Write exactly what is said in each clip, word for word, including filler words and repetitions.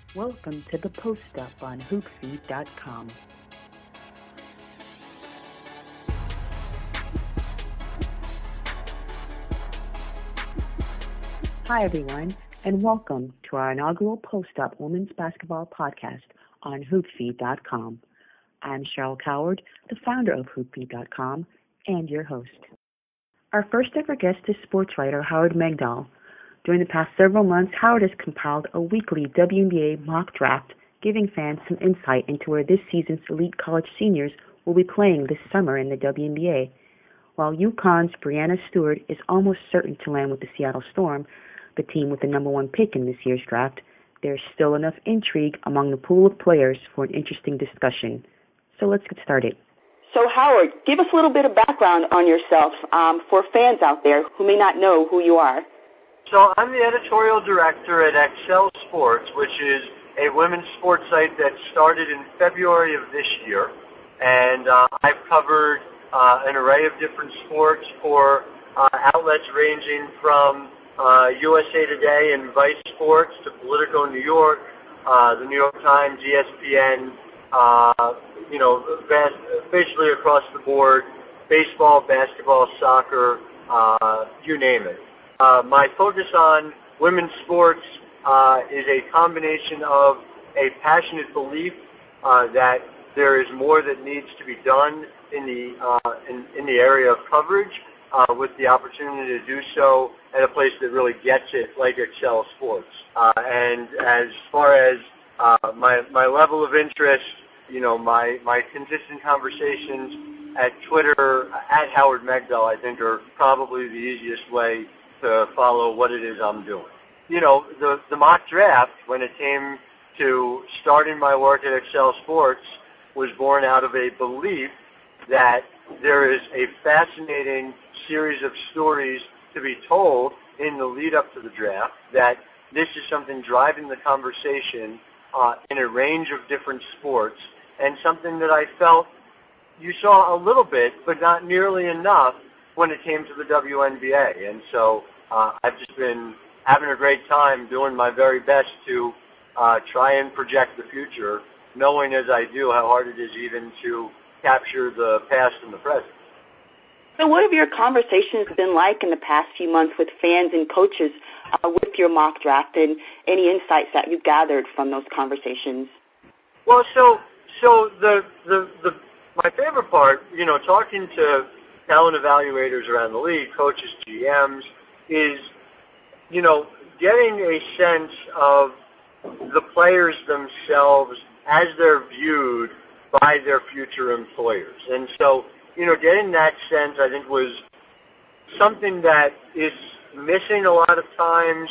Welcome to the Post Up on Hoop Feed dot com. Hi, everyone, and welcome to our inaugural Post Up Women's Basketball Podcast on Hoop Feed dot com. I'm Cheryl Coward, the founder of Hoop Feed dot com and your host. Our first ever guest is sports writer Howard Megdal. During the past several months, Howard has compiled a weekly W N B A mock draft, giving fans some insight into where this season's elite college seniors will be playing this summer in the W N B A. While UConn's Breanna Stewart is almost certain to land with the Seattle Storm, the team with the number one pick in this year's draft, there's still enough intrigue among the pool of players for an interesting discussion. So let's get started. So, Howard, give us a little bit of background on yourself um, for fans out there who may not know who you are. So I'm the editorial director at Excel Sports, which is a women's sports site that started in February of this year. And uh, I've covered uh, an array of different sports for uh, outlets ranging from uh, U S A Today and Vice Sports to Politico New York, uh, the New York Times, E S P N, uh, you know, vast, basically across the board, baseball, basketball, soccer, uh, you name it. Uh, my focus on women's sports uh, is a combination of a passionate belief uh, that there is more that needs to be done in the uh, in, in the area of coverage, uh, with the opportunity to do so at a place that really gets it, like Excel Sports. Uh, and as far as uh, my my level of interest, you know, my my consistent conversations at Twitter at Howard Megdal, I think, are probably the easiest way to follow what it is I'm doing. You know, the, the mock draft, when it came to starting my work at Excel Sports, was born out of a belief that there is a fascinating series of stories to be told in the lead up to the draft, that this is something driving the conversation uh, in a range of different sports, and something that I felt you saw a little bit, but not nearly enough when it came to the W N B A. And so uh, I've just been having a great time doing my very best to uh, try and project the future, knowing as I do how hard it is even to capture the past and the present. So what have your conversations been like in the past few months with fans and coaches uh, with your mock draft, and any insights that you've gathered from those conversations? Well, so so the the, the my favorite part, you know, talking to talent evaluators around the league, coaches, G Ms, is, you know, getting a sense of the players themselves as they're viewed by their future employers. And so, you know, getting that sense, I think, was something that is missing a lot of times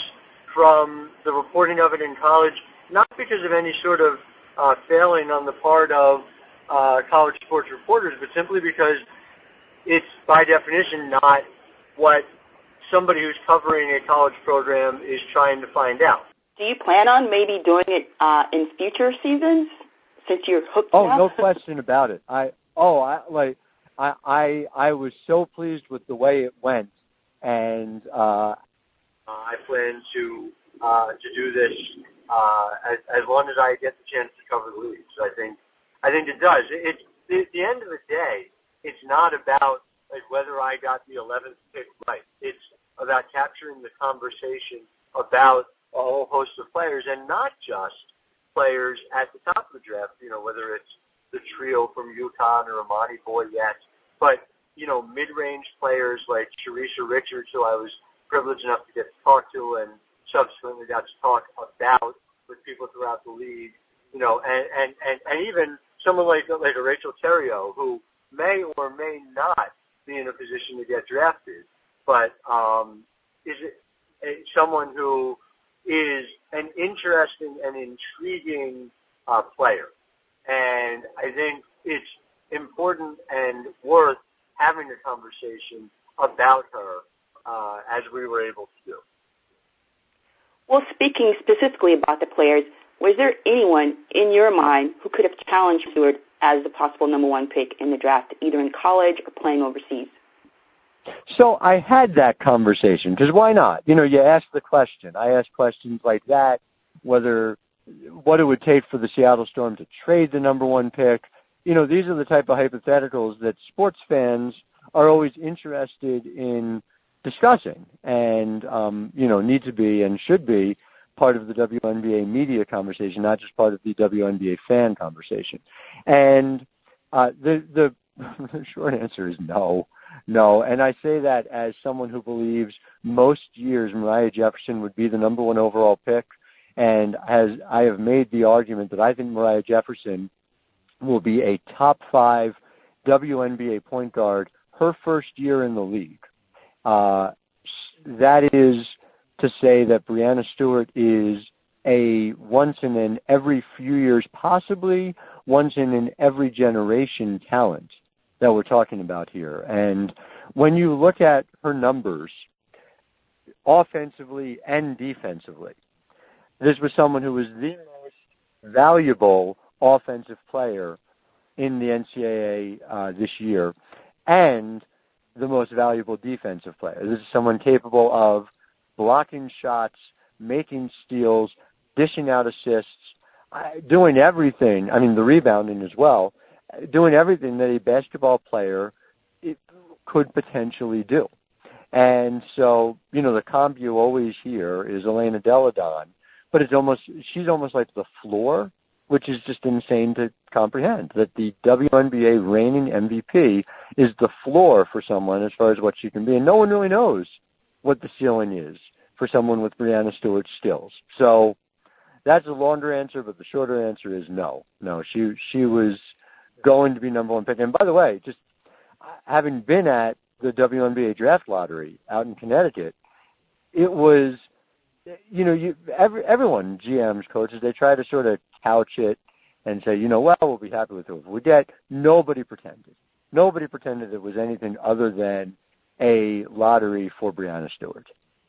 from the reporting of it in college, not because of any sort of uh, failing on the part of uh, college sports reporters, but simply because it's, by definition, not what somebody who's covering a college program is trying to find out. Do you plan on maybe doing it uh, in future seasons, since you're hooked Oh, now? no question about it. I oh, I like I I I was so pleased with the way it went, and uh, I plan to uh, to do this uh, as, as long as I get the chance to cover the leagues. I think I think it does. It, it, at the end of the day, it's not about like whether I got the eleventh pick right. It's about capturing the conversation about a whole host of players, and not just players at the top of the draft, you know, whether it's the trio from UConn or Amani Boyette, but, you know, mid-range players like Sharisha Richards, who I was privileged enough to get to talk to and subsequently got to talk about with people throughout the league, you know, and, and, and, and even someone like, like a Rachel Theriot, who may or may not be in a position to get drafted, but um, is it, someone who is an interesting and intriguing uh, player. And I think it's important and worth having a conversation about her uh, as we were able to do. Well, speaking specifically about the players, was there anyone in your mind who could have challenged Stewart as the possible number one pick in the draft, either in college or playing overseas? So I had that conversation, because why not? You know, you ask the question. I ask questions like that, whether what it would take for the Seattle Storm to trade the number one pick. You know, these are the type of hypotheticals that sports fans are always interested in discussing and, um, you know, need to be and should be part of the W N B A media conversation, not just part of the W N B A fan conversation. And uh, the, the, the short answer is no, no. And I say that as someone who believes most years Moriah Jefferson would be the number one overall pick. And as I have made the argument that I think Moriah Jefferson will be a top five W N B A point guard her first year in the league. Uh, that is to say that Breanna Stewart is a once in an every few years, possibly once in an every generation talent that we're talking about here. And when you look at her numbers, offensively and defensively, this was someone who was the most valuable offensive player in the N C double A uh, this year, and the most valuable defensive player. This is someone capable of blocking shots, making steals, dishing out assists, doing everything, I mean the rebounding as well, doing everything that a basketball player it could potentially do. And so, you know, the comp you always hear is Elena Delle Donne, but it's almost, she's almost like the floor, which is just insane to comprehend, that the W N B A reigning M V P is the floor for someone as far as what she can be. And no one really knows what the ceiling is for someone with Breanna Stewart's skills. So that's a longer answer, but the shorter answer is no. No, she she was going to be number one pick. And by the way, just having been at the W N B A draft lottery out in Connecticut, it was, you know, you every, everyone, G Ms, coaches, they try to sort of couch it and say, you know, well, we'll be happy with what we get. Nobody pretended. Nobody pretended it was anything other than a lottery for Breanna Stewart.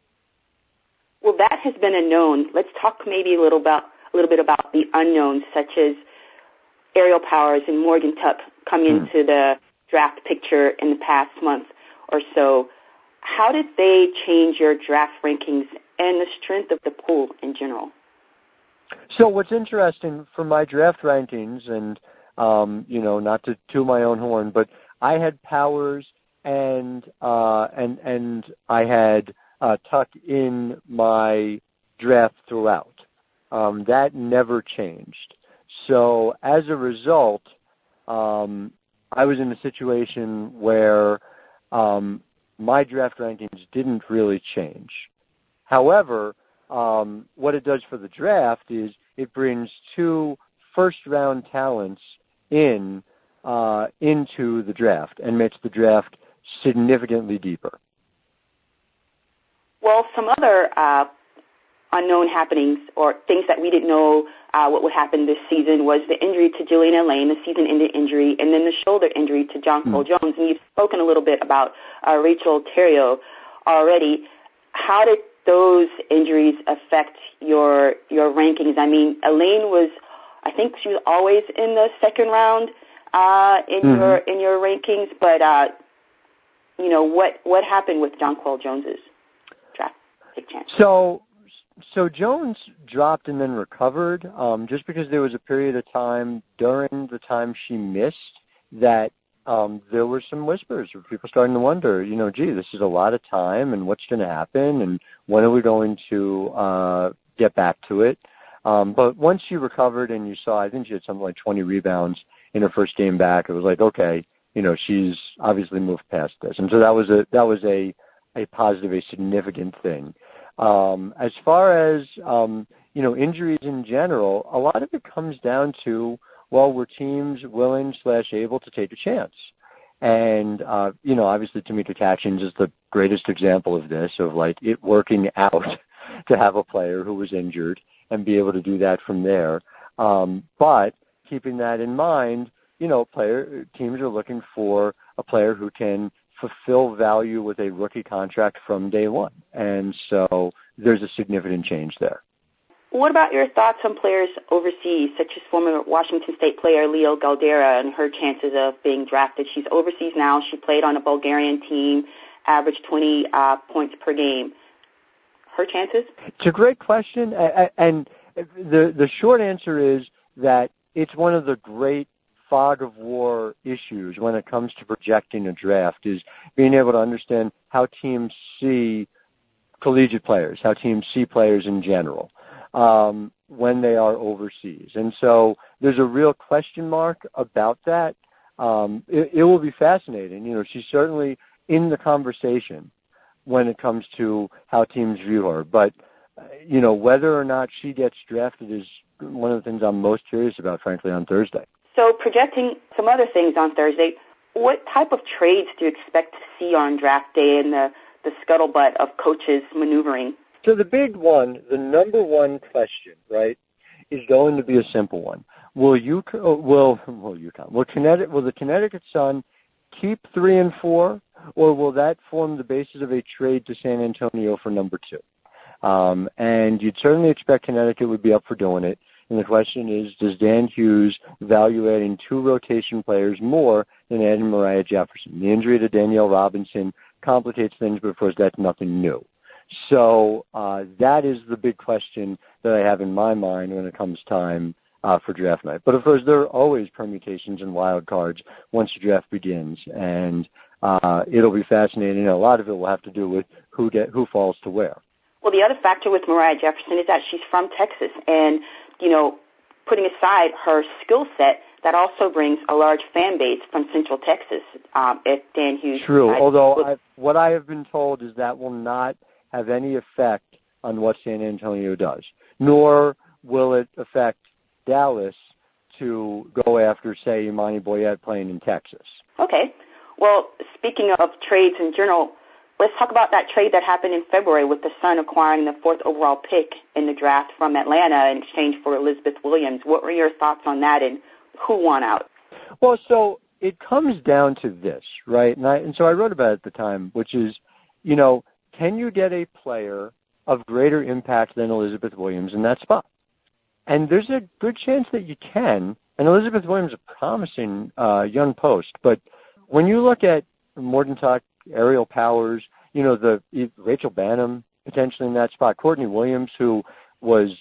Well, that has been a known. Let's talk maybe a little about a little bit about the unknowns, such as Ariel Powers and Morgan Tuck coming mm. into the draft picture in the past month or so. How did they change your draft rankings and the strength of the pool in general? So what's interesting for my draft rankings, and, um, you know, not to toot my own horn, but I had Powers and uh, and and I had uh, Tuck in my draft throughout. Um, that never changed. So as a result, um, I was in a situation where um, my draft rankings didn't really change. However, um, what it does for the draft is it brings two first-round talents in uh, into the draft and makes the draft significantly deeper. Well, some other uh, unknown happenings or things that we didn't know uh, what would happen this season was the injury to Jillian Lane, the season-ending injury, and then the shoulder injury to Jonquel mm-hmm. Jones. And you've spoken a little bit about uh, Rachel Theriot already. How did those injuries affect your your rankings? I mean, Elaine was, I think she was always in the second round uh, in mm-hmm. your in your rankings, but uh, you know what what happened with Jonquel Jones's draft pick chance? So, so Jones dropped and then recovered, um, just because there was a period of time during the time she missed that um, there were some whispers of people starting to wonder, you know, gee, this is a lot of time, and what's going to happen, and when are we going to uh, get back to it? Um, but once she recovered and you saw, I think she had something like twenty rebounds in her first game back, it was like, okay, you know, she's obviously moved past this. And so that was a that was a, a positive, a significant thing. Um, as far as, um, you know, injuries in general, a lot of it comes down to, well, were teams willing slash able to take a chance? And, uh, you know, obviously Tamika Catchings is the greatest example of this, of like it working out to have a player who was injured and be able to do that from there. Um, but keeping that in mind, you know, player teams are looking for a player who can fulfill value with a rookie contract from day one. And so there's a significant change there. What about your thoughts on players overseas, such as former Washington State player Leo Galdera and her chances of being drafted? She's overseas now. She played on a Bulgarian team, averaged twenty uh, points per game. Her chances? It's a great question. And the the short answer is that it's one of the great fog of war issues when it comes to projecting a draft, is being able to understand how teams see collegiate players, how teams see players in general um, when they are overseas. And so there's a real question mark about that. Um, it, it will be fascinating. You know, she's certainly in the conversation when it comes to how teams view her. But, you know, whether or not she gets drafted is one of the things I'm most curious about, frankly, on Thursday. So projecting some other things on Thursday, what type of trades do you expect to see on draft day in the, the scuttlebutt of coaches maneuvering? So the big one, the number one question, right, is going to be a simple one. Will you, will, will UConn, will Connecticut, will the Connecticut Sun keep three and four, or will that form the basis of a trade to San Antonio for number two? Um, and you'd certainly expect Connecticut would be up for doing it. And the question is, does Dan Hughes value adding two rotation players more than adding Mariah Jefferson? The injury to Danielle Robinson complicates things, but of course that's nothing new. So uh, that is the big question that I have in my mind when it comes time uh, for draft night. But of course there are always permutations and wild cards once the draft begins, and uh, it'll be fascinating. A lot of it will have to do with who get who falls to where. Well, the other factor with Mariah Jefferson is that she's from Texas, and you know, putting aside her skill set, that also brings a large fan base from Central Texas. Um, if Dan Hughes, true. Although I, what I have been told is that will not have any effect on what San Antonio does, nor will it affect Dallas to go after, say, Imani Boyette playing in Texas. Okay. Well, speaking of trades in general, let's talk about that trade that happened in February with the Sun acquiring the fourth overall pick in the draft from Atlanta in exchange for Elizabeth Williams. What were your thoughts on that, and who won out? Well, so it comes down to this, right? And, I, and so I wrote about it at the time, which is, you know, can you get a player of greater impact than Elizabeth Williams in that spot? And there's a good chance that you can. And Elizabeth Williams is a promising uh, young post. But when you look at Morton Tuck, Aerial Powers, you know, the Rachel Banham potentially in that spot, Courtney Williams, who was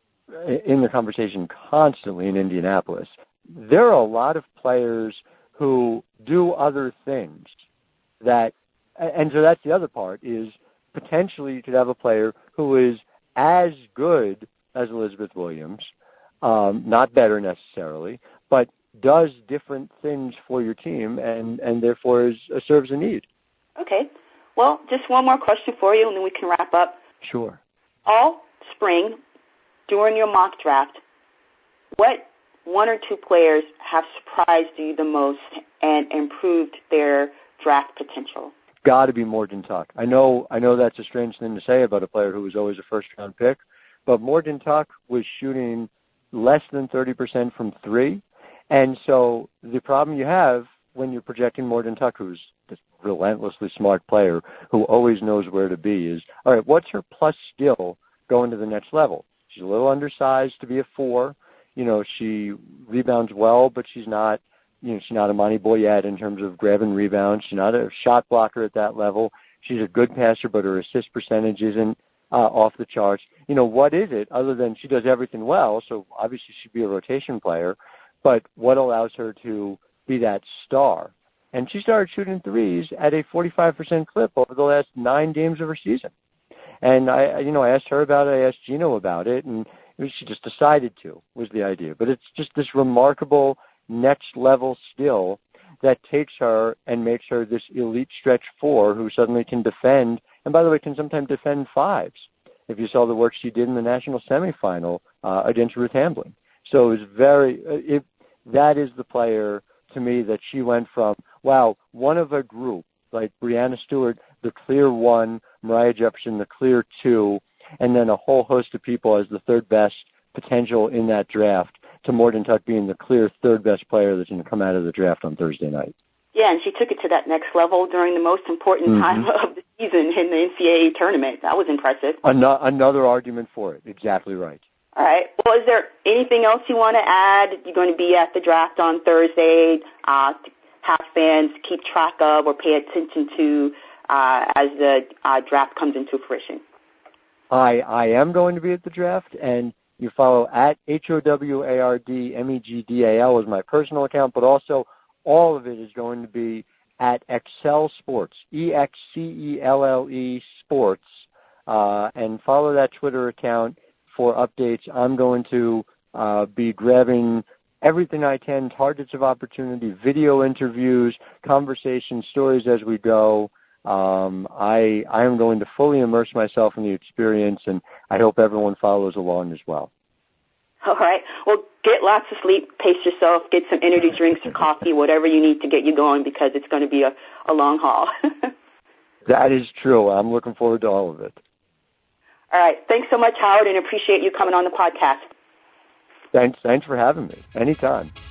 in the conversation constantly in Indianapolis. There are a lot of players who do other things that, and so that's the other part, is potentially you could have a player who is as good as Elizabeth Williams, um, not better necessarily, but does different things for your team and, and therefore is, uh, serves a need. Okay. Well, just one more question for you, and then we can wrap up. Sure. All spring, during your mock draft, what one or two players have surprised you the most and improved their draft potential? Got to be Morton Tuck. I know, I know that's a strange thing to say about a player who was always a first-round pick, but Morton Tuck was shooting less than thirty percent from three, and so the problem you have when you're projecting Morton Tuck, who's this relentlessly smart player who always knows where to be, is, all right, what's her plus skill going to the next level? She's a little undersized to be a four. You know, she rebounds well, but she's not, you know, she's not Imani Boyette in terms of grabbing rebounds. She's not a shot blocker at that level. She's a good passer, but her assist percentage isn't uh, off the charts. You know, what is it other than she does everything well, so obviously she'd be a rotation player, but what allows her to be that star? And she started shooting threes at a forty-five percent clip over the last nine games of her season. And I, you know, I asked her about it, I asked Gino about it, and she just decided to, was the idea. But it's just this remarkable next level skill that takes her and makes her this elite stretch four who suddenly can defend, and by the way, can sometimes defend fives. If you saw the work she did in the national semifinal uh, against Ruth Hamblin. So it was very, it, that is the player to me that she went from, wow, one of a group, like Brianna Stewart, the clear one, Mariah Jefferson, the clear two, and then a whole host of people as the third best potential in that draft, to Morton Tuck being the clear third best player that's going to come out of the draft on Thursday night. Yeah, and she took it to that next level during the most important mm-hmm. time of the season in the N C double A tournament. That was impressive. An- another argument for it. Exactly right. All right. Well, is there anything else you want to add? You're going to be at the draft on Thursday. Uh, have fans keep track of or pay attention to uh, as the uh, draft comes into fruition? I I am going to be at the draft, and You follow at H O W A R D M E G D A L is my personal account, but also all of it is going to be at Excel Sports, E X C E L L E Sports, uh, and follow that Twitter account for updates. I'm going to uh, be grabbing everything I can, targets of opportunity, video interviews, conversations, stories as we go. Um, I, I am going to fully immerse myself in the experience, and I hope everyone follows along as well. All right. Well, get lots of sleep, pace yourself, get some energy drinks or coffee, whatever you need to get you going, because it's going to be a, a long haul. That is true. I'm looking forward to all of it. All right. Thanks so much, Howard, and appreciate you coming on the podcast. Thanks, thanks for having me. Anytime.